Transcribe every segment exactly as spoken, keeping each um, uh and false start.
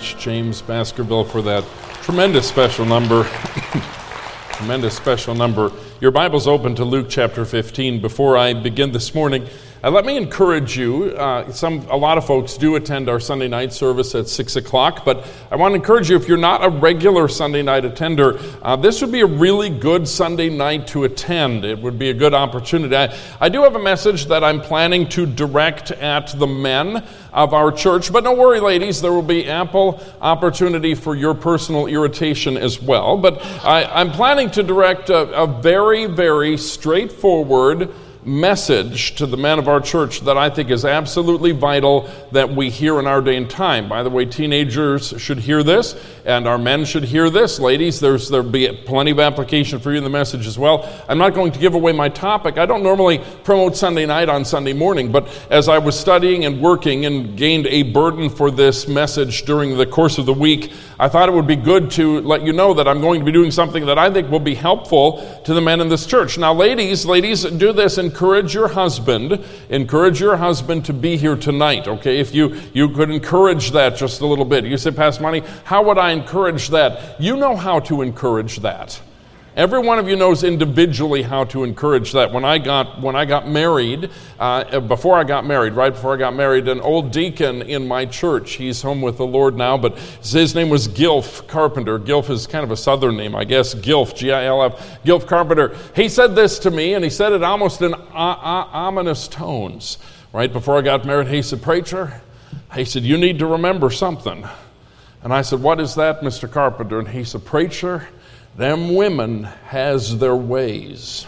much, James Baskerville, for that tremendous special number. Tremendous special number. Your Bible's open to Luke chapter fifteen. Before I begin this morning, uh, let me encourage you. Uh, some, a lot of folks do attend our Sunday night service at six o'clock, but I want to encourage you, if you're not a regular Sunday night attender, uh, this would be a really good Sunday night to attend. It would be a good opportunity. I, I do have a message that I'm planning to direct at the men of our church, but don't worry, ladies, there will be ample opportunity for your personal irritation as well. But I, I'm planning to direct a, a very, very straightforward message to the men of our church that I think is absolutely vital that we hear in our day and time. By the way, teenagers should hear this, and our men should hear this. Ladies, there's there'll be plenty of application for you in the message as well. I'm not going to give away my topic. I don't normally promote Sunday night on Sunday morning, but as I was studying and working and gained a burden for this message during the course of the week, I thought it would be good to let you know that I'm going to be doing something that I think will be helpful to the men in this church. Now, ladies, ladies, do this. Encourage your husband. Encourage your husband to be here tonight, okay? If you, you could encourage that just a little bit. You say, Pastor Monty, how would I encourage that? You know how to encourage that. Every one of you knows individually how to encourage that. When I got when I got married, uh, before I got married, right before I got married, an old deacon in my church, he's home with the Lord now, but his name was Gilf Carpenter. Gilf is kind of a southern name, I guess. Gilf, G I L F, Gilf Carpenter. He said this to me, and he said it almost in uh, uh, ominous tones. Right before I got married, he said, Preacher, he said, you need to remember something. And I said, what is that, Mister Carpenter? And he said, Preacher, them women has their ways.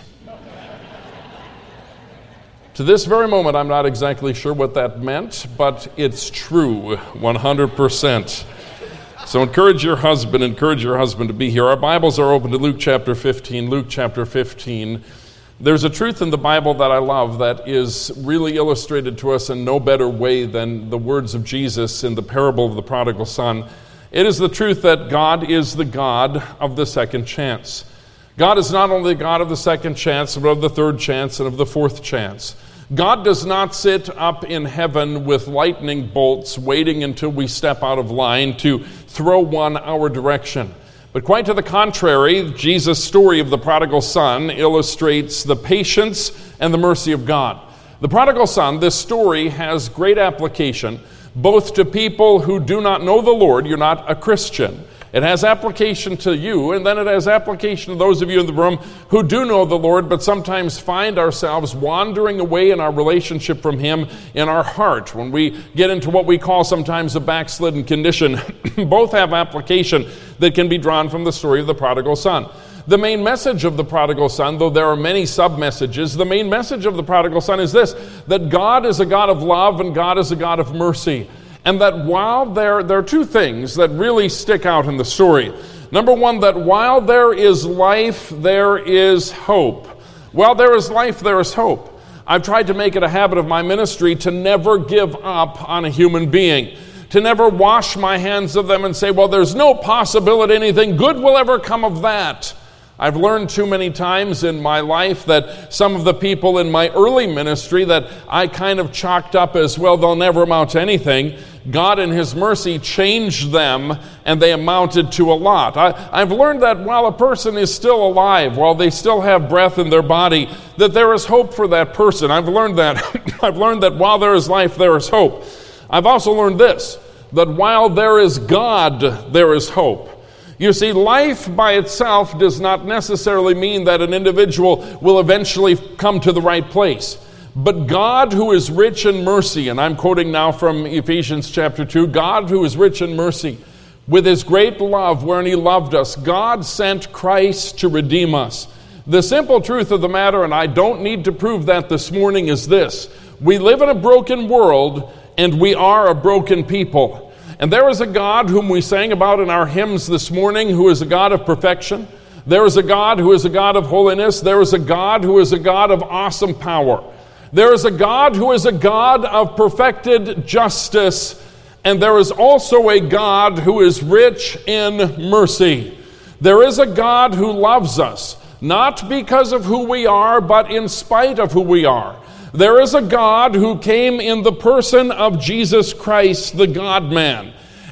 To this very moment, I'm not exactly sure what that meant, but it's true, one hundred percent. So encourage your husband, encourage your husband to be here. Our Bibles are open to Luke chapter fifteen. Luke chapter fifteen. There's a truth in the Bible that I love that is really illustrated to us in no better way than the words of Jesus in the parable of the prodigal son. It is the truth that God is the God of the second chance. God is not only the God of the second chance, but of the third chance and of the fourth chance. God does not sit up in heaven with lightning bolts waiting until we step out of line to throw one our direction. But quite to the contrary, Jesus' story of the prodigal son illustrates the patience and the mercy of God. The prodigal son, this story has great application both to people who do not know the Lord. You're not a Christian. It has application to you, and then it has application to those of you in the room who do know the Lord, but sometimes find ourselves wandering away in our relationship from Him in our heart when we get into what we call sometimes a backslidden condition. Both have application that can be drawn from the story of the prodigal son. The main message of the prodigal son, though there are many sub-messages, the main message of the prodigal son is this, that God is a God of love and God is a God of mercy. And that while there, there are two things that really stick out in the story. Number one, that while there is life, there is hope. While there is life, there is hope. I've tried to make it a habit of my ministry to never give up on a human being, to never wash my hands of them and say, well, there's no possibility anything good will ever come of that. I've learned too many times in my life that some of the people in my early ministry that I kind of chalked up as, well, they'll never amount to anything, God in His mercy changed them and they amounted to a lot. I, I've learned that while a person is still alive, while they still have breath in their body, that there is hope for that person. I've learned that. I've learned that while there is life, there is hope. I've also learned this, that while there is God, there is hope. You see, life by itself does not necessarily mean that an individual will eventually come to the right place. But God, who is rich in mercy, and I'm quoting now from Ephesians chapter two, God who is rich in mercy, with His great love wherein He loved us, God sent Christ to redeem us. The simple truth of the matter, and I don't need to prove that this morning, is this. We live in a broken world, and we are a broken people. And there is a God whom we sang about in our hymns this morning, who is a God of perfection. There is a God who is a God of holiness. There is a God who is a God of awesome power. There is a God who is a God of perfected justice. And there is also a God who is rich in mercy. There is a God who loves us, not because of who we are, but in spite of who we are. There is a God who came in the person of Jesus Christ, the God-man.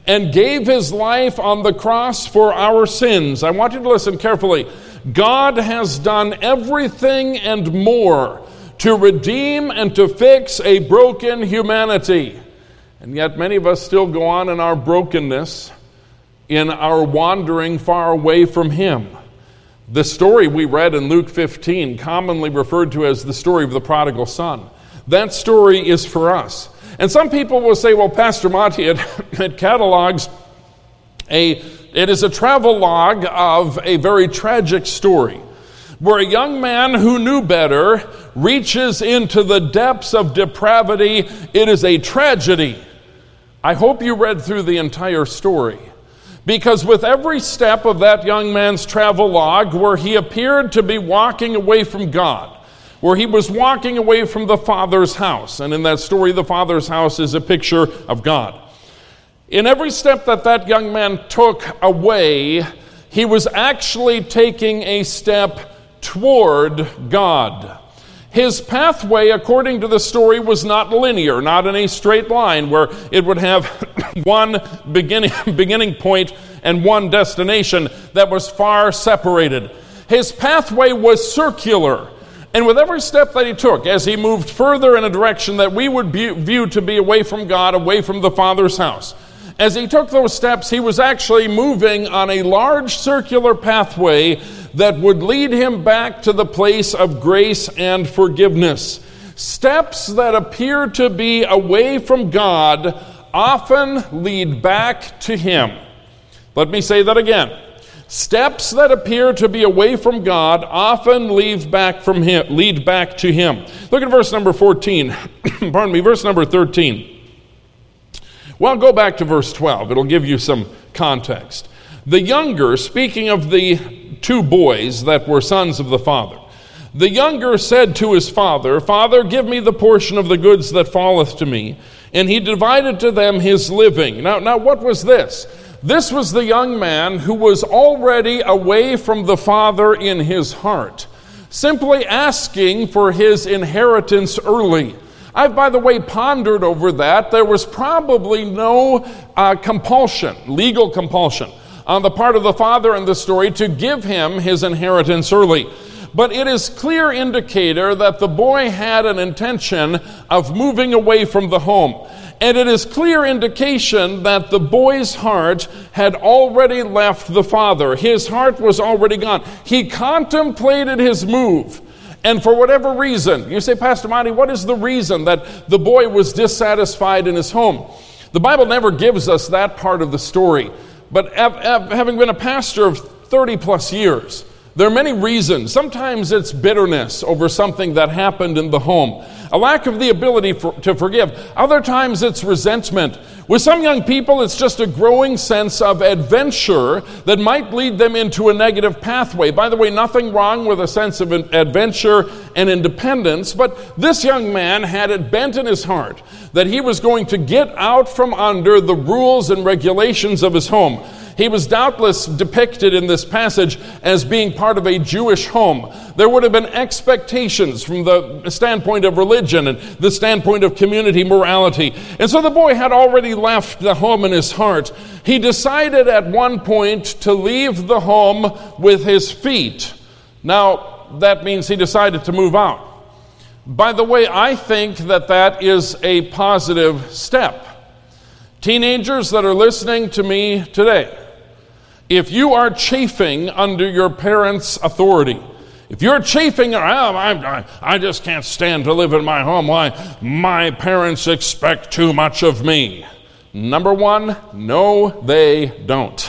and gave his life on the cross for our sins. I want you to listen carefully. God has done everything and more to redeem and to fix a broken humanity. And yet many of us still go on in our brokenness, in our wandering far away from him. The story we read in Luke fifteen, commonly referred to as the story of the prodigal son, that story is for us. And some people will say, well, Pastor Monty, it, it catalogs a, it is a travel log of a very tragic story, where a young man who knew better reaches into the depths of depravity. It is a tragedy. I hope you read through the entire story, because with every step of that young man's travel log, where he appeared to be walking away from God, where he was walking away from the Father's house, and in that story, the Father's house is a picture of God. In every step that that young man took away, he was actually taking a step toward God. His pathway, according to the story, was not linear, not in a straight line where it would have one beginning, beginning point and one destination that was far separated. His pathway was circular. And with every step that he took, as he moved further in a direction that we would view to be away from God, away from the Father's house, as he took those steps, he was actually moving on a large circular pathway that would lead him back to the place of grace and forgiveness. Steps that appear to be away from God often lead back to him. Let me say that again. Steps that appear to be away from God often lead back from him, lead back to him. Look at verse number fourteen. Pardon me, verse number thirteen. Well, go back to verse twelve. It'll give you some context. The younger, speaking of the two boys that were sons of the father, the younger said to his father, Father, give me the portion of the goods that falleth to me. And he divided to them his living. Now, now what was this? This was the young man who was already away from the Father in his heart, simply asking for his inheritance early. I've, by the way, pondered over that. There was probably no uh, compulsion, legal compulsion, on the part of the father in the story to give him his inheritance early. But it is clear indicator that the boy had an intention of moving away from the home. And it is clear indication that the boy's heart had already left the father. His heart was already gone. He contemplated his move. And for whatever reason, you say, Pastor Monty, what is the reason that the boy was dissatisfied in his home? The Bible never gives us that part of the story. But having been a pastor of thirty plus years, there are many reasons. Sometimes it's bitterness over something that happened in the home, a lack of the ability for, to forgive. Other times it's resentment. With some young people, it's just a growing sense of adventure that might lead them into a negative pathway. By the way, nothing wrong with a sense of adventure and independence, but this young man had it bent in his heart that he was going to get out from under the rules and regulations of his home. He was doubtless depicted in this passage as being part of a Jewish home. There would have been expectations from the standpoint of religion and the standpoint of community morality. And so the boy had already left the home in his heart. He decided at one point to leave the home with his feet. Now, that means he decided to move out. By the way, I think that that is a positive step. Teenagers that are listening to me today, if you are chafing under your parents' authority, if you're chafing, oh, I, I just can't stand to live in my home. Why? My parents expect too much of me. Number one, no, they don't.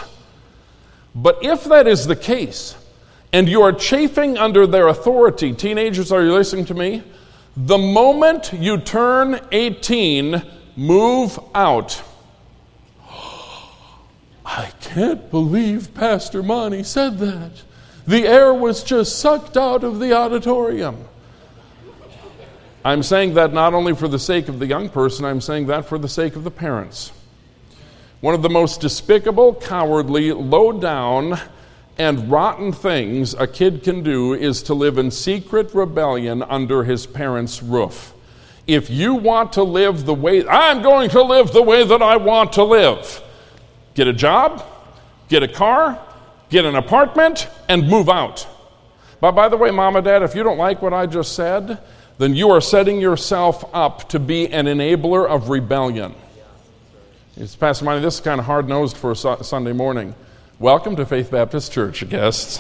But if that is the case, and you are chafing under their authority, teenagers, are you listening to me? The moment you turn eighteen, move out. I can't believe Pastor Monty said that. The air was just sucked out of the auditorium. I'm saying that not only for the sake of the young person, I'm saying that for the sake of the parents. One of the most despicable, cowardly, low-down, and rotten things a kid can do is to live in secret rebellion under his parents' roof. If you want to live the way, I'm going to live the way that I want to live. Get a job, get a car, get an apartment, and move out. But by the way, Mom and Dad, if you don't like what I just said, then you are setting yourself up to be an enabler of rebellion. It's Pastor Monty, this is kind of hard-nosed for a Sunday morning. Welcome to Faith Baptist Church, guests.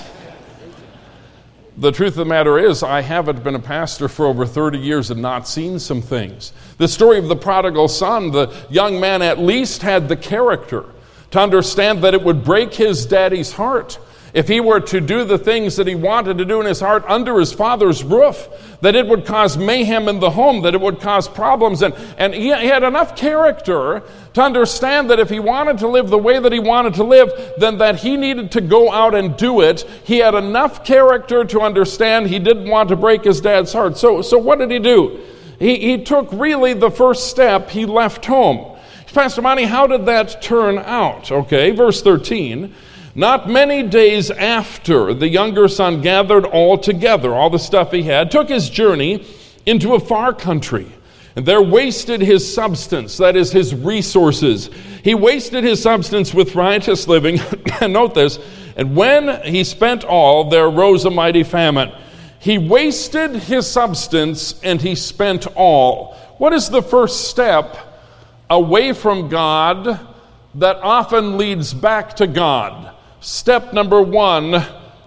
The truth of the matter is, I haven't been a pastor for over thirty years and not seen some things. The story of the prodigal son, the young man at least had the character to understand that it would break his daddy's heart if he were to do the things that he wanted to do in his heart under his father's roof, that it would cause mayhem in the home, that it would cause problems. And, and he, he had enough character to understand that if he wanted to live the way that he wanted to live, then that he needed to go out and do it. He had enough character to understand he didn't want to break his dad's heart. So, so what did he do? He, he took really the first step. He left home. Pastor Monty, how did that turn out? Okay, verse thirteen. Not many days after, the younger son gathered all together, all the stuff he had, took his journey into a far country, and there wasted his substance, that is, his resources. He wasted his substance with riotous living. And note this, and when he spent all, there arose a mighty famine. He wasted his substance, and he spent all. What is the first step away from God that often leads back to God? Step number one,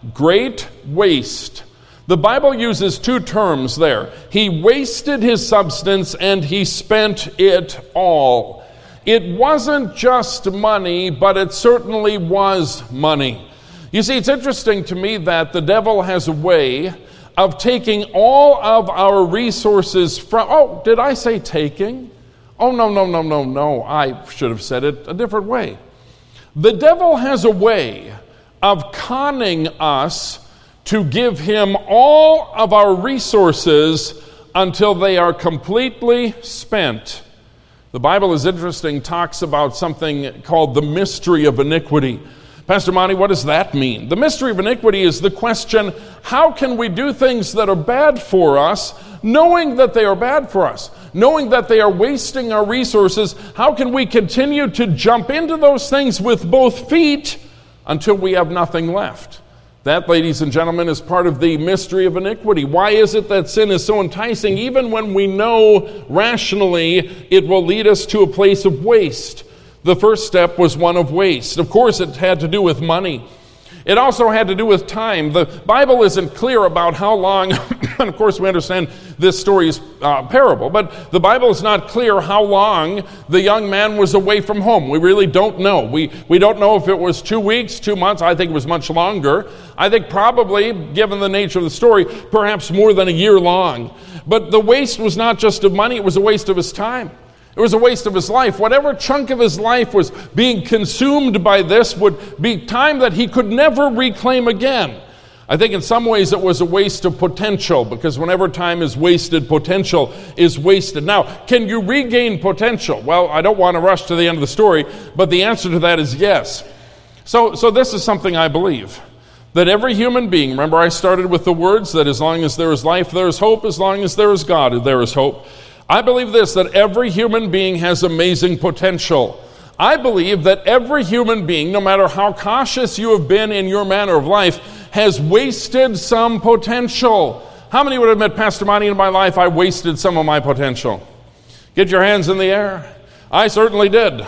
great waste. The Bible uses two terms there. He wasted his substance and he spent it all. It wasn't just money, but it certainly was money. You see, it's interesting to me that the devil has a way of taking all of our resources from... Oh, did I say taking? Oh, no, no, no, no, no. I should have said it a different way. The devil has a way of conning us to give him all of our resources until they are completely spent. The Bible is interesting, talks about something called the mystery of iniquity. Pastor Monty, what does that mean? The mystery of iniquity is the question, how can we do things that are bad for us, knowing that they are bad for us, knowing that they are wasting our resources? How can we continue to jump into those things with both feet until we have nothing left? That, ladies and gentlemen, is part of the mystery of iniquity. Why is it that sin is so enticing, even when we know rationally it will lead us to a place of waste? The first step was one of waste. Of course, it had to do with money. It also had to do with time. The Bible isn't clear about how long, and of course we understand this story is uh, parable, but the Bible is not clear how long the young man was away from home. We really don't know. We, we don't know if it was two weeks, two months. I think it was much longer. I think probably, given the nature of the story, perhaps more than a year long. But the waste was not just of money, it was a waste of his time. It was a waste of his life. Whatever chunk of his life was being consumed by this would be time that he could never reclaim again. I think in some ways it was a waste of potential, because whenever time is wasted, potential is wasted. Now, can you regain potential? Well, I don't want to rush to the end of the story, but the answer to that is yes. So, so this is something I believe. That every human being, remember I started with the words that as long as there is life, there is hope. As long as there is God, there is hope. I believe this, that every human being has amazing potential. I believe that every human being, no matter how cautious you have been in your manner of life, has wasted some potential. How many would admit, Pastor Monty, in my life I wasted some of my potential? Get your hands in the air. I certainly did.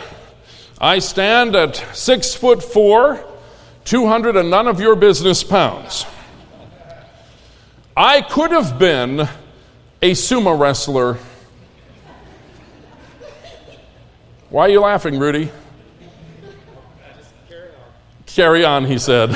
I stand at six foot four, two hundred and none of your business pounds. I could have been a sumo wrestler. Why are you laughing, Rudy? Carry on. Carry on, he said.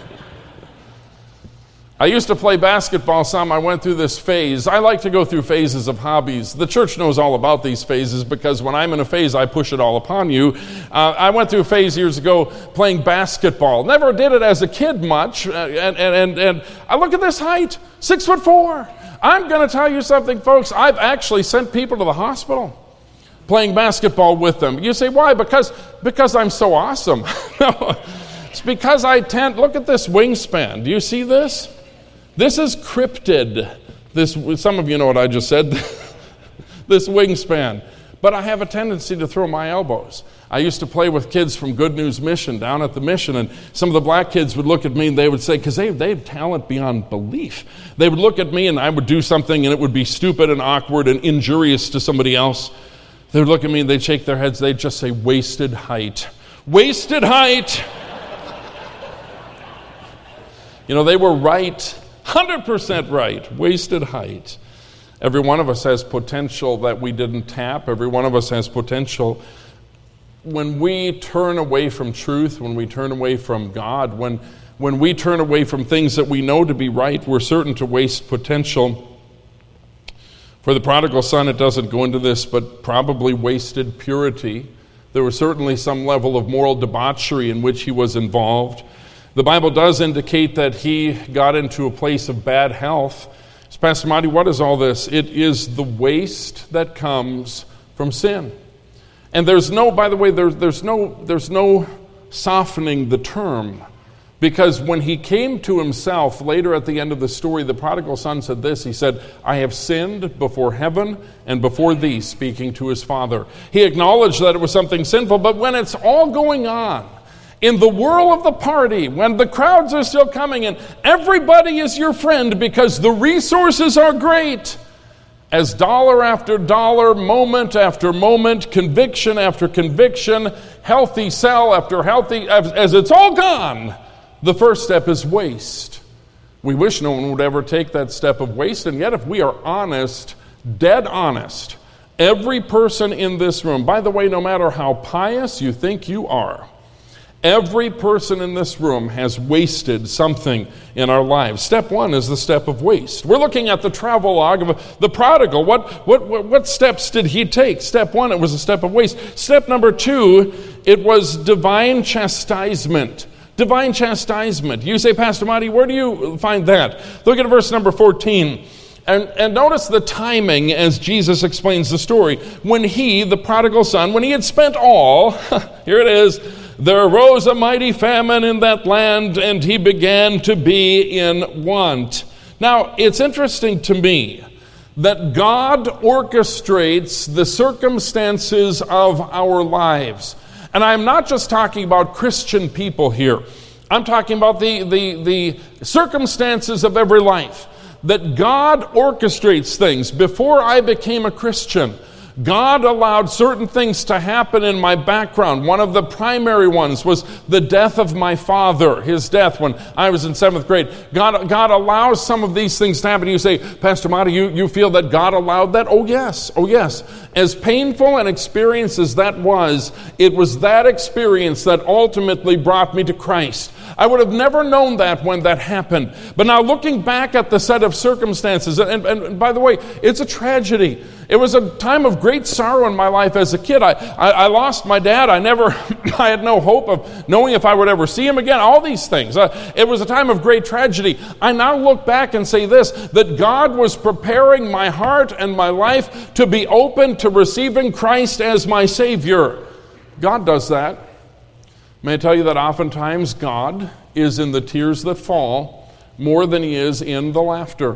I used to play basketball some. I went through this phase. I like to go through phases of hobbies. The church knows all about these phases because when I'm in a phase, I push it all upon you. Uh, I went through a phase years ago playing basketball. Never did it as a kid much. Uh, and, and, and, and I look at this height, six foot four. I'm going to tell you something, folks. I've actually sent people to the hospital playing basketball with them. You say, why? Because because I'm so awesome. No, it's because I tend, look at this wingspan. Do you see this? This is cryptid. This, some of you know what I just said. This wingspan. but I have a tendency to throw my elbows. I used to play with kids from Good News Mission down at the mission, and some of the black kids would look at me and they would say, because they, they have talent beyond belief, they would look at me and I would do something and it would be stupid and awkward and injurious to somebody else. They would look at me and they'd shake their heads. They'd just say, wasted height. Wasted height. You know, they were right, one hundred percent right. Wasted height. Every one of us has potential that we didn't tap. Every one of us has potential. When we turn away from truth, when we turn away from God, when, when we turn away from things that we know to be right, we're certain to waste potential. For the prodigal son, it doesn't go into this, but probably wasted purity. There was certainly some level of moral debauchery in which he was involved. The Bible does indicate that he got into a place of bad health. So Pastor Marty, what is all this? It is the waste that comes from sin. And there's no, by the way, there's, there's no, there's no softening the term. Because when he came to himself later at the end of the story, the prodigal son said this. He said, I have sinned before heaven and before thee, speaking to his father. He acknowledged that it was something sinful, but when it's all going on, in the whirl of the party, when the crowds are still coming and everybody is your friend because the resources are great, as dollar after dollar, moment after moment, conviction after conviction, healthy cell after healthy, as, as it's all gone, the first step is waste. We wish no one would ever take that step of waste, and yet if we are honest, dead honest, every person in this room, by the way, no matter how pious you think you are, every person in this room has wasted something in our lives. Step one is the step of waste. We're looking at the travelogue of the prodigal. What, what, what, what steps did he take? Step one, it was a step of waste. Step number two, it was divine chastisement. Divine chastisement. You say, Pastor Marty, where do you find that? Look at verse number fourteen. And, and notice the timing as Jesus explains the story. When he, the prodigal son, when he had spent all, here it is, there arose a mighty famine in that land, and he began to be in want. Now, it's interesting to me that God orchestrates the circumstances of our lives. And I'm not just talking about Christian people here. I'm talking about the, the, the circumstances of every life. That God orchestrates things. Before I became a Christian, God allowed certain things to happen in my background. One of the primary ones was the death of my father, his death when I was in seventh grade. God, God allows some of these things to happen. You say, Pastor Marty, you, you feel that God allowed that? Oh yes, oh yes. As painful an experience as that was, it was that experience that ultimately brought me to Christ. I would have never known that when that happened. But now looking back at the set of circumstances, and, and, and by the way, it's a tragedy. It was a time of great sorrow in my life as a kid. I, I, I lost my dad. I never, I had no hope of knowing if I would ever see him again. All these things. Uh, it was a time of great tragedy. I now look back and say this, that God was preparing my heart and my life to be open to receiving Christ as my Savior. God does that. May I tell you that oftentimes God is in the tears that fall more than he is in the laughter.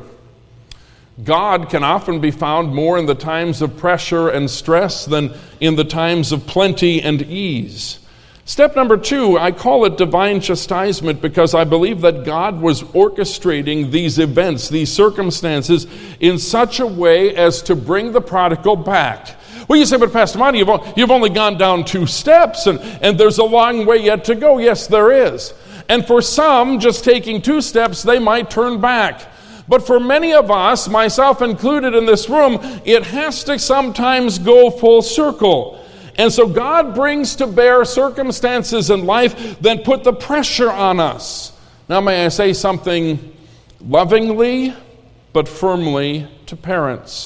God can often be found more in the times of pressure and stress than in the times of plenty and ease. Step number two, I call it divine chastisement because I believe that God was orchestrating these events, these circumstances, in such a way as to bring the prodigal back. Well, you say, but Pastor Marty, you've, you've only gone down two steps, and, and there's a long way yet to go. Yes, there is. And for some, just taking two steps, they might turn back. But for many of us, myself included in this room, it has to sometimes go full circle. And so God brings to bear circumstances in life that put the pressure on us. Now, may I say something lovingly but firmly to parents?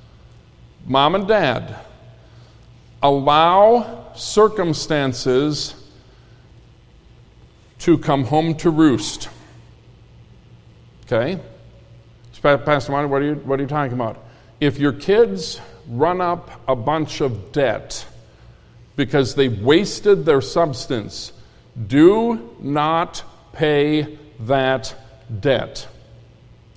Mom and Dad, allow circumstances to come home to roost. Okay? Pastor Marty, what are you, what are you talking about? If your kids run up a bunch of debt because they wasted their substance, do not pay that debt.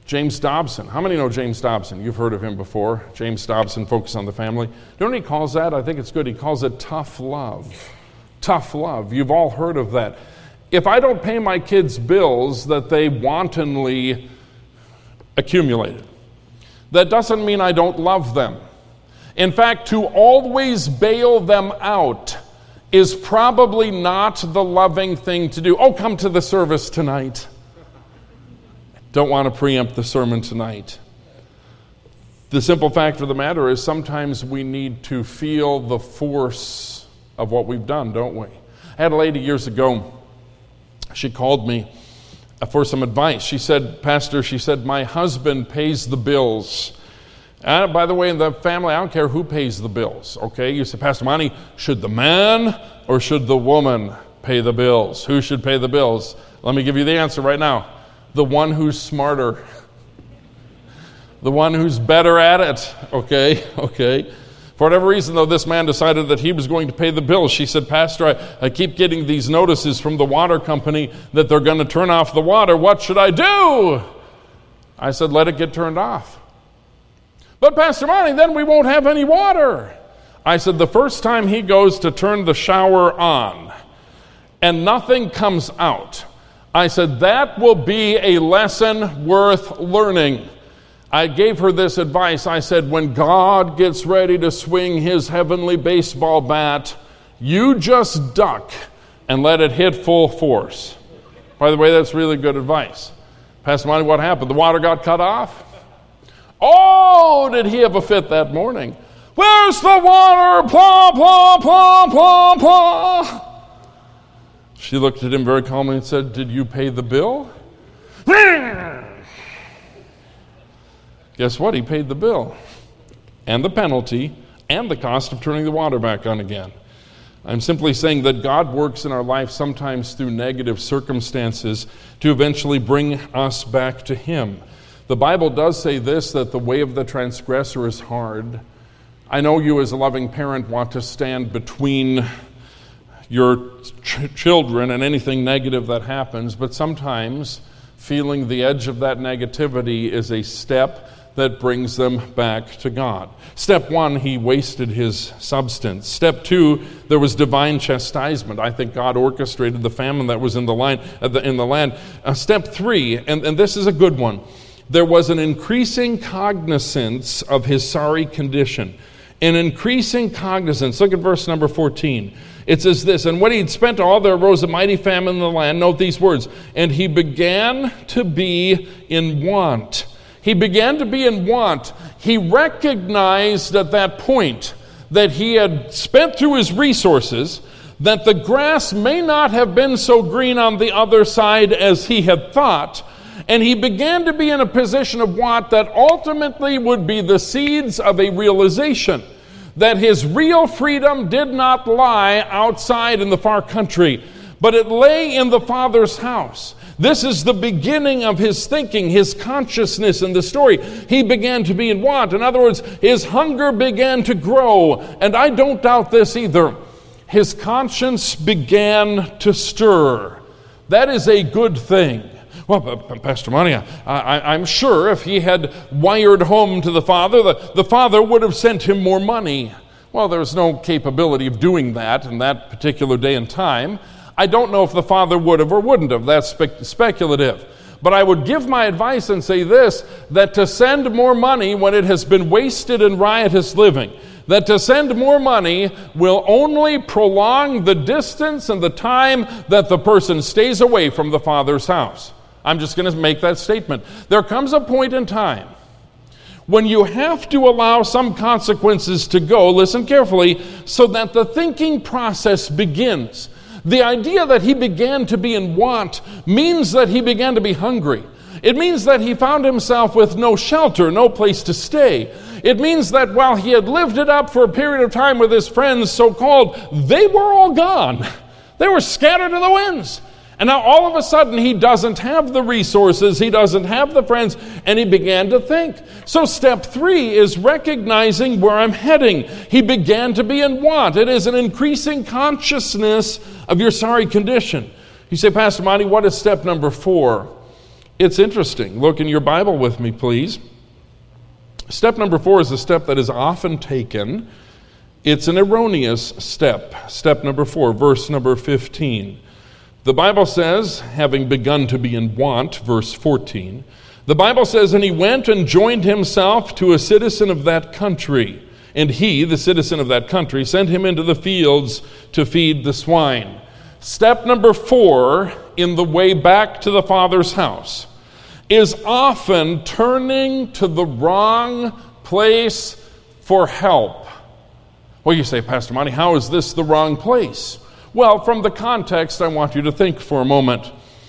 James Dobson. How many know James Dobson? You've heard of him before. James Dobson, Focus on the Family. You know what he calls that? I think it's good. He calls it tough love. Tough love. You've all heard of that. If I don't pay my kids' bills that they wantonly accumulated, that doesn't mean I don't love them. In fact, to always bail them out is probably not the loving thing to do. Oh, come to the service tonight. Don't want to preempt the sermon tonight. The simple fact of the matter is sometimes we need to feel the force of what we've done, don't we? I had a lady years ago, she called me for some advice. She said, Pastor, she said, my husband pays the bills. Uh, by the way, in the family, I don't care who pays the bills, okay? You say, Pastor Monty, should the man or should the woman pay the bills? Who should pay the bills? Let me give you the answer right now. The one who's smarter. The one who's better at it, okay? Okay. For whatever reason, though, this man decided that he was going to pay the bills. She said, Pastor, I, I keep getting these notices from the water company that they're going to turn off the water. What should I do? I said, let it get turned off. But Pastor Monty, then we won't have any water. I said, the first time he goes to turn the shower on and nothing comes out, I said, that will be a lesson worth learning. I gave her this advice. I said, when God gets ready to swing his heavenly baseball bat, you just duck and let it hit full force. By the way, that's really good advice. Pastor Monty, what happened? The water got cut off? Oh, did he have a fit that morning? Where's the water? Plum, plum, plum, plum, plum. She looked at him very calmly and said, did you pay the bill? Guess what? He paid the bill and the penalty and the cost of turning the water back on again. I'm simply saying that God works in our life sometimes through negative circumstances to eventually bring us back to him. The Bible does say this, that the way of the transgressor is hard. I know you as a loving parent want to stand between your ch- children and anything negative that happens, but sometimes feeling the edge of that negativity is a step that brings them back to God. Step one, he wasted his substance. Step two, there was divine chastisement. I think God orchestrated the famine that was in the, line, uh, the, in the land. Uh, step three, and, and this is a good one, there was an increasing cognizance of his sorry condition. An increasing cognizance. Look at verse number fourteen. It says this, and when he had spent all, there arose a mighty famine in the land. Note these words, and he began to be in want. He began to be in want. He recognized at that point that he had spent through his resources, that the grass may not have been so green on the other side as he had thought, and he began to be in a position of want that ultimately would be the seeds of a realization that his real freedom did not lie outside in the far country, but it lay in the Father's house. This is the beginning of his thinking, his consciousness in the story. He began to be in want. In other words, his hunger began to grow. And I don't doubt this either. His conscience began to stir. That is a good thing. Well, Pastor Monty, I, I, I'm sure if he had wired home to the father, the, the father would have sent him more money. Well, there's no capability of doing that in that particular day and time. I don't know if the father would have or wouldn't have. That's spe- speculative. But I would give my advice and say this, that to send more money when it has been wasted in riotous living, that to send more money will only prolong the distance and the time that the person stays away from the Father's house. I'm just going to make that statement. There comes a point in time when you have to allow some consequences to go, listen carefully, so that the thinking process begins. The idea that he began to be in want means that he began to be hungry. It means that he found himself with no shelter, no place to stay. It means that while he had lived it up for a period of time with his friends, so-called, they were all gone. They were scattered to the winds. And now all of a sudden he doesn't have the resources, he doesn't have the friends, and he began to think. So step three is recognizing where I'm heading. He began to be in want. It is an increasing consciousness of your sorry condition. You say, Pastor Monty, what is step number four? It's interesting. Look in your Bible with me, please. Step number four is a step that is often taken. It's an erroneous step. Step number four, verse number fifteen. The Bible says, having begun to be in want, verse fourteen, the Bible says, and he went and joined himself to a citizen of that country. And he, the citizen of that country, sent him into the fields to feed the swine. Step number four in the way back to the Father's house is often turning to the wrong place for help. Well, you say, Pastor Monty, how is this the wrong place? Well, from the context, I want you to think for a moment.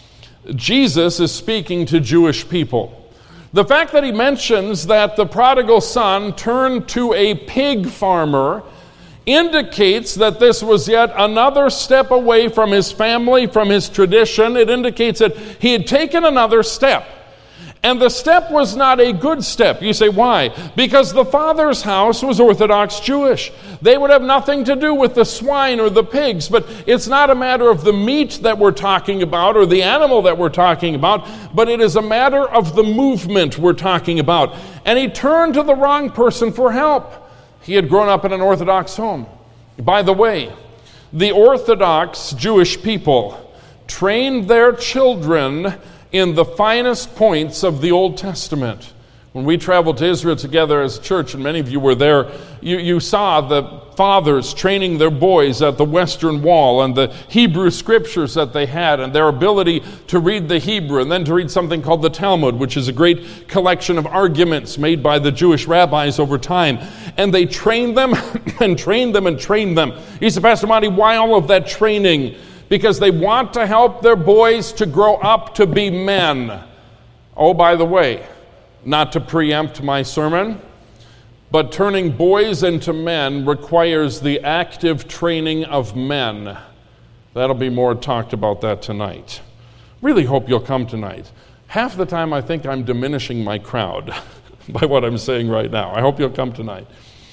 Jesus is speaking to Jewish people. The fact that he mentions that the prodigal son turned to a pig farmer indicates that this was yet another step away from his family, from his tradition. It indicates that he had taken another step. And the step was not a good step. You say, why? Because the father's house was Orthodox Jewish. They would have nothing to do with the swine or the pigs, but it's not a matter of the meat that we're talking about or the animal that we're talking about, but it is a matter of the movement we're talking about. And he turned to the wrong person for help. He had grown up in an Orthodox home. By the way, the Orthodox Jewish people trained their children in the finest points of the Old Testament. When we traveled to Israel together as a church, and many of you were there, you, you saw the fathers training their boys at the Western Wall and the Hebrew scriptures that they had and their ability to read the Hebrew and then to read something called the Talmud, which is a great collection of arguments made by the Jewish rabbis over time. And they trained them and trained them and trained them. You said, Pastor Monty, why all of that training? Because they want to help their boys to grow up to be men. Oh, by the way, not to preempt my sermon, but turning boys into men requires the active training of men. That'll be more talked about that tonight. Really hope you'll come tonight. Half the time I think I'm diminishing my crowd by what I'm saying right now. I hope you'll come tonight.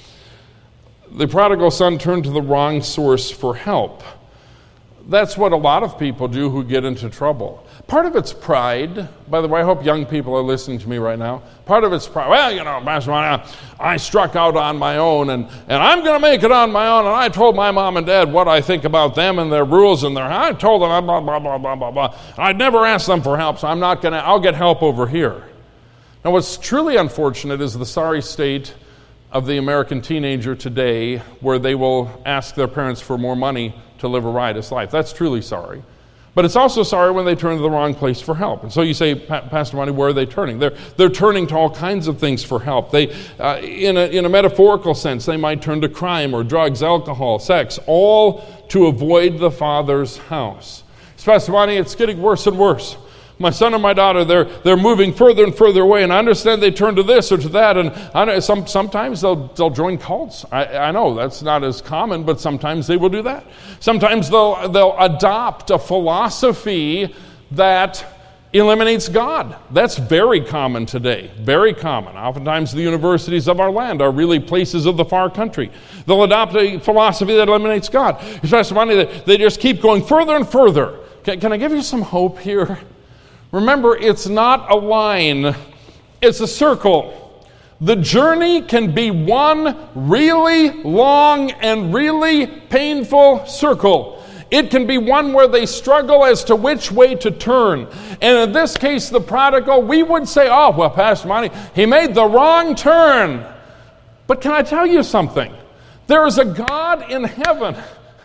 The prodigal son turned to the wrong source for help. That's what a lot of people do who get into trouble. Part of it's pride. By the way, I hope young people are listening to me right now. Part of it's pride. Well, you know, Pastor Monty, I struck out on my own, and, and I'm going to make it on my own, and I told my mom and dad what I think about them and their rules and their... I told them blah, blah, blah, blah, blah, blah. I'd never ask them for help, so I'm not going to... I'll get help over here. Now, what's truly unfortunate is the sorry state of the American teenager today where they will ask their parents for more money to live a riotous life. That's truly sorry. But it's also sorry when they turn to the wrong place for help. And so you say, Pastor Monty, where are they turning? They're they're turning to all kinds of things for help. They, uh, in a in a metaphorical sense, they might turn to crime or drugs, alcohol, sex, all to avoid the Father's house. So, Pastor Monty, it's getting worse and worse. My son and my daughter, they're they're moving further and further away, and I understand they turn to this or to that, and I know some sometimes they'll they'll join cults. I, I know that's not as common, but sometimes they will do that. Sometimes they'll they'll adopt a philosophy that eliminates God. That's very common today, very common. Oftentimes the universities of our land are really places of the far country. They'll adopt a philosophy that eliminates God. Especially they, they just keep going further and further. Can, can I give you some hope here? Remember, it's not a line, it's a circle. The journey can be one really long and really painful circle. It can be one where they struggle as to which way to turn. And in this case, the prodigal, we would say, oh, well, Pastor Monty, he made the wrong turn. But can I tell you something? There is a God in heaven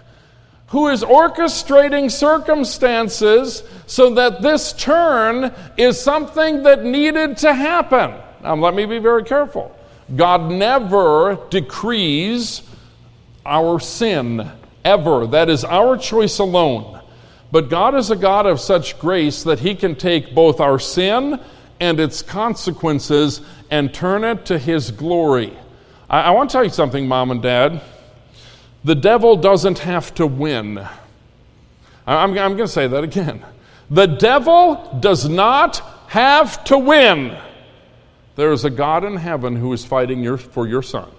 who is orchestrating circumstances so that this turn is something that needed to happen. Now, let me be very careful. God never decrees our sin, ever. That is our choice alone. But God is a God of such grace that He can take both our sin and its consequences and turn it to His glory. I, I want to tell you something, Mom and Dad. The devil doesn't have to win. I'm, I'm going to say that again. The devil does not have to win. There is a God in heaven who is fighting your, for your son.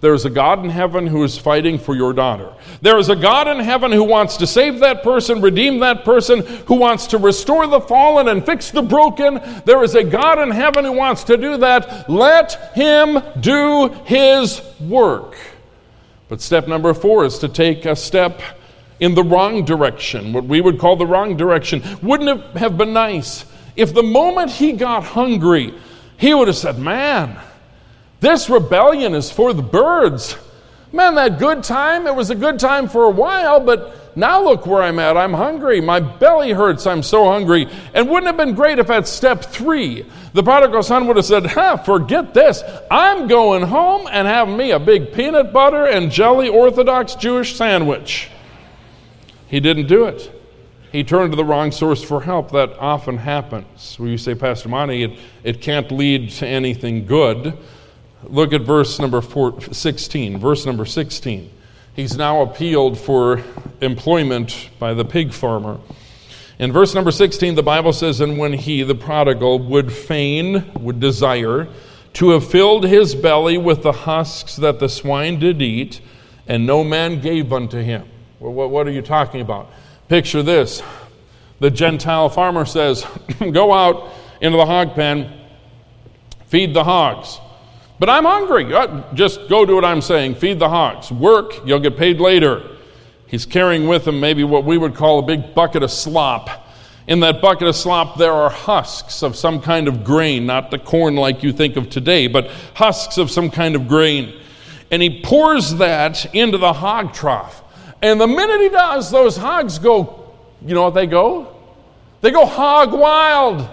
There is a God in heaven who is fighting for your daughter. There is a God in heaven who wants to save that person, redeem that person, who wants to restore the fallen and fix the broken. There is a God in heaven who wants to do that. Let him do his work. But step number four is to take a step in the wrong direction, what we would call the wrong direction. Wouldn't it have been nice if the moment he got hungry, he would have said, man, this rebellion is for the birds. Man, that good time, it was a good time for a while, but now look where I'm at. I'm hungry. My belly hurts. I'm so hungry. And wouldn't it have been great if at step three, the prodigal son would have said, huh, forget this. I'm going home and having me a big peanut butter and jelly Orthodox Jewish sandwich. He didn't do it. He turned to the wrong source for help. That often happens. When you say, Pastor Monty, it, it can't lead to anything good. Look at verse number four, sixteen. Verse number sixteen. He's now appealed for employment by the pig farmer. In verse number sixteen, the Bible says, and when he, the prodigal, would fain, would desire, to have filled his belly with the husks that the swine did eat, and no man gave unto him. Well, what, what are you talking about? Picture this. The Gentile farmer says, go out into the hog pen, feed the hogs. But I'm hungry. Just go do what I'm saying. Feed the hogs. Work, you'll get paid later. He's carrying with him maybe what we would call a big bucket of slop. In that bucket of slop, there are husks of some kind of grain, not the corn like you think of today, but husks of some kind of grain. And he pours that into the hog trough. And the minute he does, those hogs go, you know what they go? They go hog wild.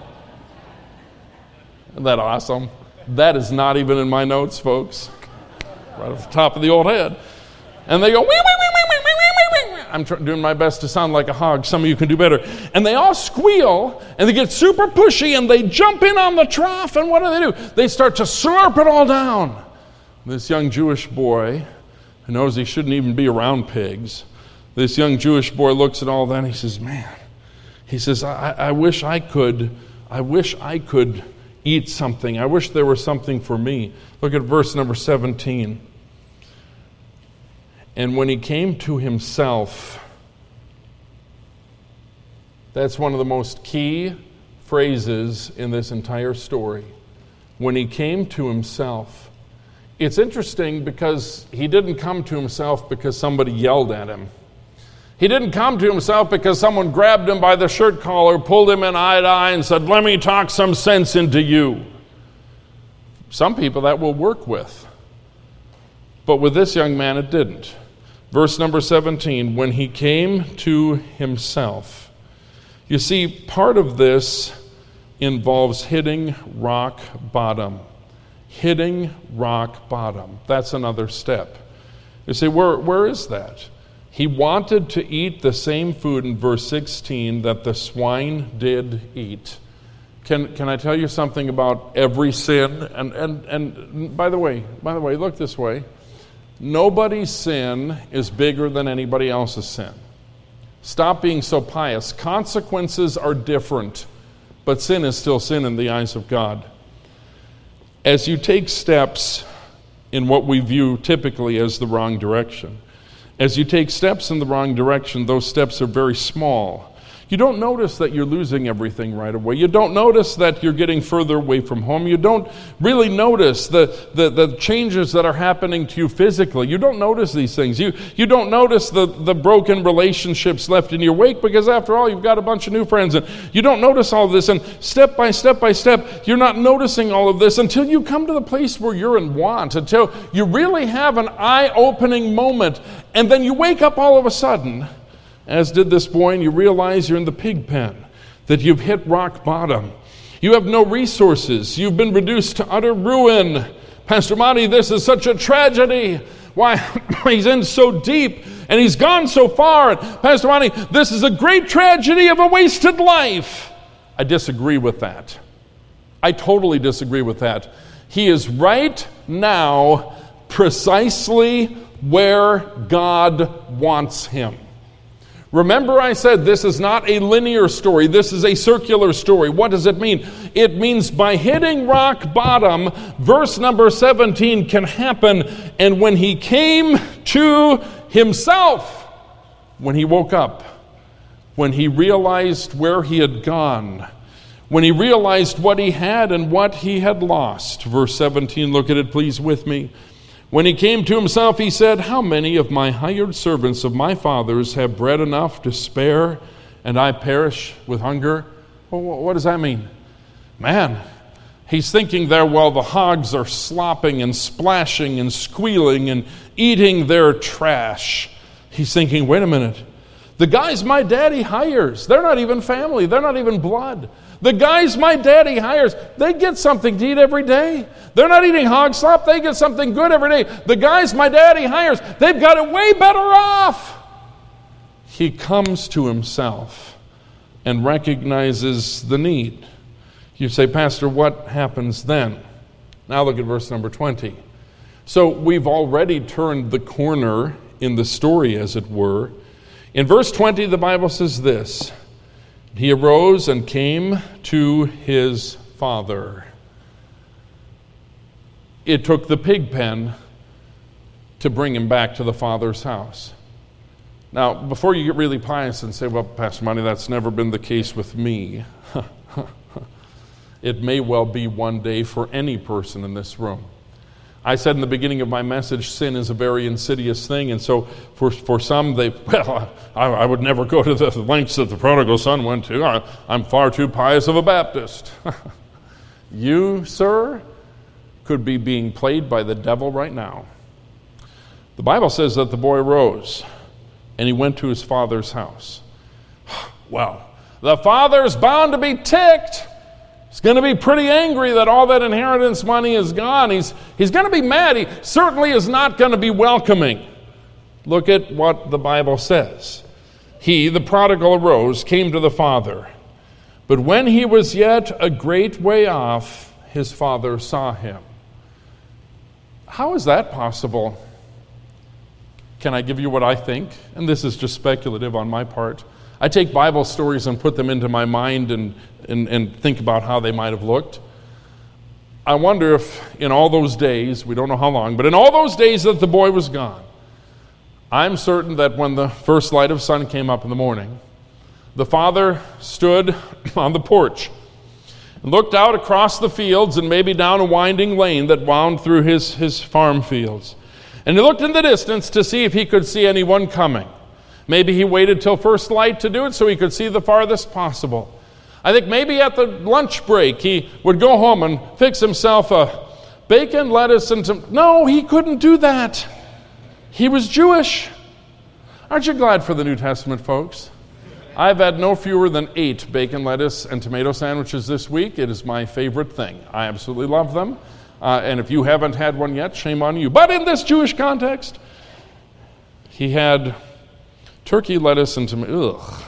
Isn't that awesome? That is not even in my notes, folks. Right off the top of the old head. And they go, wee, wee, wee, wee, wee, wee, wee, wee. I'm tr- doing my best to sound like a hog. Some of you can do better. And they all squeal, and they get super pushy, and they jump in on the trough, and what do they do? They start to slurp it all down. This young Jewish boy, who knows he shouldn't even be around pigs, this young Jewish boy looks at all that, and he says, man, he says, I, I wish I could, I wish I could eat something. I wish there was something for me. Look at verse number seventeen. And when he came to himself, that's one of the most key phrases in this entire story. When he came to himself. It's interesting because he didn't come to himself because somebody yelled at him. He didn't come to himself because someone grabbed him by the shirt collar, pulled him in eye to eye, and said, let me talk some sense into you. Some people that will work with. But with this young man, it didn't. Verse number seventeen, when he came to himself. You see, part of this involves hitting rock bottom. Hitting rock bottom. That's another step. You say, where, where is that? He wanted to eat the same food in verse sixteen that the swine did eat. Can can I tell you something about every sin? And and and by the way, by the way, look this way. Nobody's sin is bigger than anybody else's sin. Stop being so pious. Consequences are different, but sin is still sin in the eyes of God. As you take steps in what we view typically as the wrong direction, as you take steps in the wrong direction, those steps are very small. You don't notice that you're losing everything right away. You don't notice that you're getting further away from home. You don't really notice the, the, the changes that are happening to you physically. You don't notice these things. You, you don't notice the, the broken relationships left in your wake because after all, you've got a bunch of new friends. And you don't notice all of this. And step by step by step, you're not noticing all of this until you come to the place where you're in want, until you really have an eye-opening moment. And then you wake up all of a sudden, as did this boy, and you realize you're in the pig pen, that you've hit rock bottom. You have no resources. You've been reduced to utter ruin. Pastor Monty, this is such a tragedy. Why, he's in so deep, and he's gone so far. And Pastor Monty, this is a great tragedy of a wasted life. I disagree with that. I totally disagree with that. He is right now precisely where God wants him. Remember I said this is not a linear story. This is a circular story. What does it mean? It means by hitting rock bottom, verse number seventeen can happen. And when he came to himself, when he woke up, when he realized where he had gone, when he realized what he had and what he had lost. Verse seventeen, look at it please with me. When he came to himself, he said, how many of my hired servants of my father's have bread enough to spare, and I perish with hunger? Well, what does that mean? Man, he's thinking there while the hogs are slopping and splashing and squealing and eating their trash. He's thinking, wait a minute. The guys my daddy hires, they're not even family. They're not even blood. The guys my daddy hires, they get something to eat every day. They're not eating hog slop. They get something good every day. The guys my daddy hires, they've got it way better off. He comes to himself and recognizes the need. You say, Pastor, what happens then? Now look at verse number twenty. So we've already turned the corner in the story, as it were. In verse twenty, the Bible says this. He arose and came to his father. It took the pig pen to bring him back to the father's house. Now, before you get really pious and say, well, Pastor Monty, that's never been the case with me. It may well be one day for any person in this room. I said in the beginning of my message, sin is a very insidious thing, and so for for some, they, well, I, I would never go to the lengths that the prodigal son went to. I, I'm far too pious of a Baptist. You, sir, could be being played by the devil right now. The Bible says that the boy rose, and he went to his father's house. Well, the father's bound to be ticked. He's going to be pretty angry that all that inheritance money is gone. He's, he's going to be mad. He certainly is not going to be welcoming. Look at what the Bible says. He, the prodigal, arose, came to the father. But when he was yet a great way off, his father saw him. How is that possible? Can I give you what I think? And this is just speculative on my part. I take Bible stories and put them into my mind and, and, and think about how they might have looked. I wonder if in all those days, we don't know how long, but in all those days that the boy was gone, I'm certain that when the first light of sun came up in the morning, the father stood on the porch and looked out across the fields and maybe down a winding lane that wound through his, his farm fields. And he looked in the distance to see if he could see anyone coming. Maybe he waited till first light to do it so he could see the farthest possible. I think maybe at the lunch break he would go home and fix himself a bacon, lettuce, and some... No, he couldn't do that. He was Jewish. Aren't you glad for the New Testament, folks? I've had no fewer than eight bacon, lettuce, and tomato sandwiches this week. It is my favorite thing. I absolutely love them. Uh, and if you haven't had one yet, shame on you. But in this Jewish context, he had turkey, lettuce, and tomato. Ugh.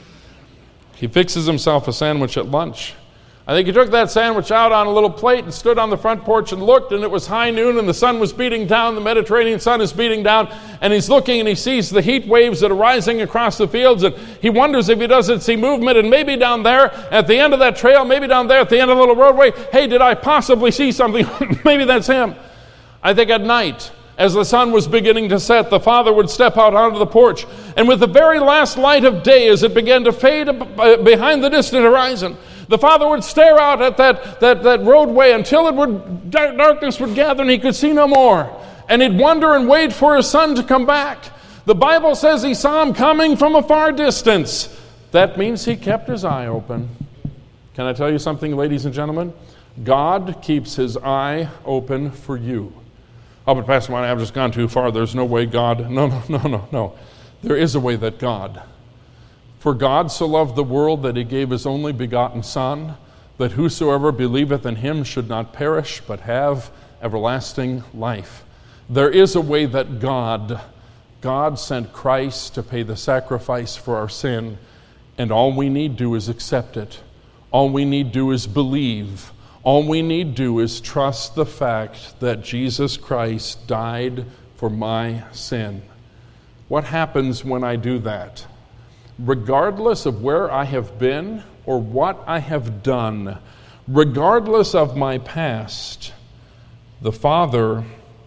He fixes himself a sandwich at lunch. I think he took that sandwich out on a little plate and stood on the front porch and looked, and it was high noon, and the sun was beating down. The Mediterranean sun is beating down, and he's looking, and he sees the heat waves that are rising across the fields, and he wonders if he doesn't see movement, and maybe down there at the end of that trail, maybe down there at the end of the little roadway, hey, did I possibly see something? Maybe that's him. I think at night, as the sun was beginning to set, the father would step out onto the porch, and with the very last light of day, as it began to fade behind the distant horizon, the father would stare out at that, that, that roadway until it would darkness would gather and he could see no more. And he'd wonder and wait for his son to come back. The Bible says he saw him coming from a far distance. That means he kept his eye open. Can I tell you something, ladies and gentlemen? God keeps his eye open for you. Oh, but Pastor Monty, I've just gone too far. There's no way God... No, no, no, no, no. There is a way that God... For God so loved the world that he gave his only begotten Son, that whosoever believeth in him should not perish, but have everlasting life. There is a way that God, God sent Christ to pay the sacrifice for our sin, and all we need do is accept it. All we need do is believe. All we need do is trust the fact that Jesus Christ died for my sin. What happens when I do that? regardless of where I have been or what I have done, regardless of my past, the Father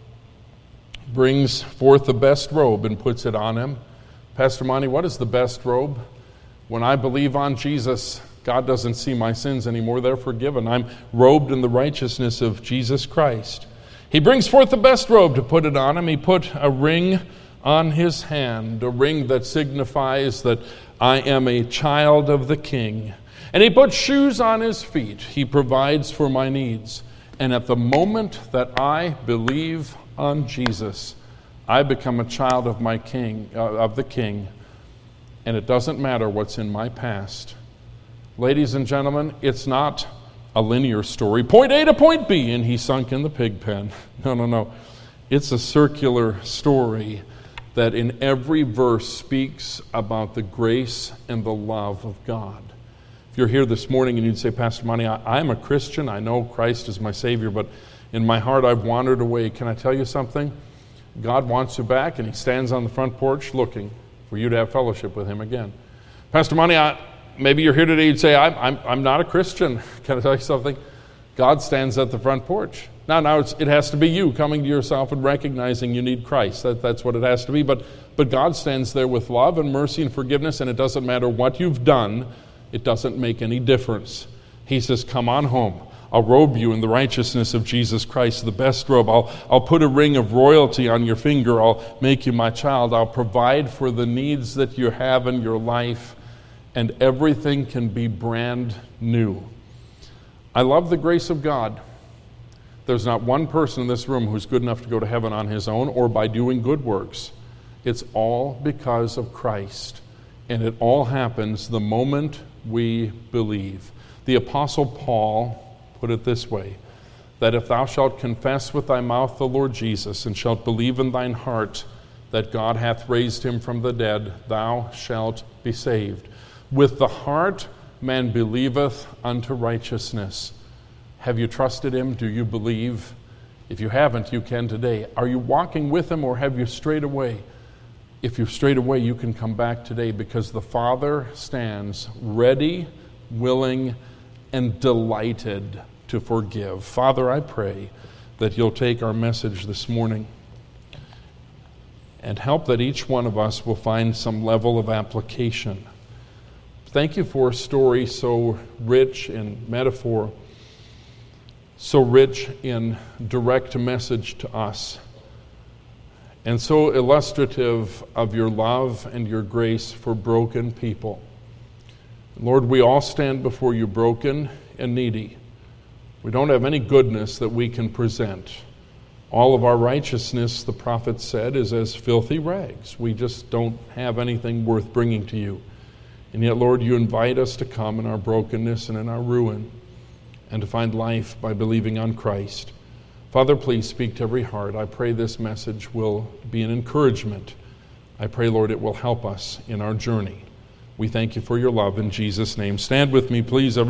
brings forth the best robe and puts it on him. Pastor Monty, what is the best robe? When I believe on Jesus, God doesn't see my sins anymore. They're forgiven. I'm robed in the righteousness of Jesus Christ. He brings forth the best robe to put it on him. He put a ring on his hand, a ring that signifies that I am a child of the King. And he put shoes on his feet. He provides for my needs. And at the moment that I believe on Jesus, I become a child of my King, uh, of the King. And it doesn't matter what's in my past. Ladies and gentlemen, it's not a linear story. Point A to point B, and he sunk in the pig pen. No, no, no. It's a circular story that in every verse speaks about the grace and the love of God. If you're here this morning and you'd say, Pastor Monty, I, I'm a Christian. I know Christ is my Savior, but in my heart I've wandered away. Can I tell you something? God wants you back, and he stands on the front porch looking for you to have fellowship with him again. Pastor Monty, I, maybe you're here today, you'd say, I'm, I'm, I'm not a Christian. Can I tell you something? God stands at the front porch. Now, now it's, it has to be you coming to yourself and recognizing you need Christ. That, that's what it has to be. But, but God stands there with love and mercy and forgiveness, and it doesn't matter what you've done. It doesn't make any difference. He says, come on home. I'll robe you in the righteousness of Jesus Christ, the best robe. I'll, I'll put a ring of royalty on your finger. I'll make you my child. I'll provide for the needs that you have in your life, and everything can be brand new. I love the grace of God. There's not one person in this room who's good enough to go to heaven on his own or by doing good works. It's all because of Christ. And it all happens the moment we believe. The Apostle Paul put it this way, that if thou shalt confess with thy mouth the Lord Jesus, and shalt believe in thine heart that God hath raised him from the dead, thou shalt be saved. With the heart man believeth unto righteousness. Have you trusted him? Do you believe? If you haven't, you can today. Are you walking with him, or have you strayed away? If you've strayed away, you can come back today, because the Father stands ready, willing, and delighted to forgive. Father, I pray that you'll take our message this morning and help that each one of us will find some level of application. Thank you for a story so rich in metaphor, so rich in direct message to us, and so illustrative of your love and your grace for broken people. Lord, we all stand before you broken and needy. We don't have any goodness that we can present. All of our righteousness, the prophet said, is as filthy rags. We just don't have anything worth bringing to you. And yet, Lord, you invite us to come in our brokenness and in our ruin, and to find life by believing on Christ. Father, please speak to every heart. I pray this message will be an encouragement. I pray, Lord, it will help us in our journey. We thank you for your love in Jesus' name. Stand with me, please.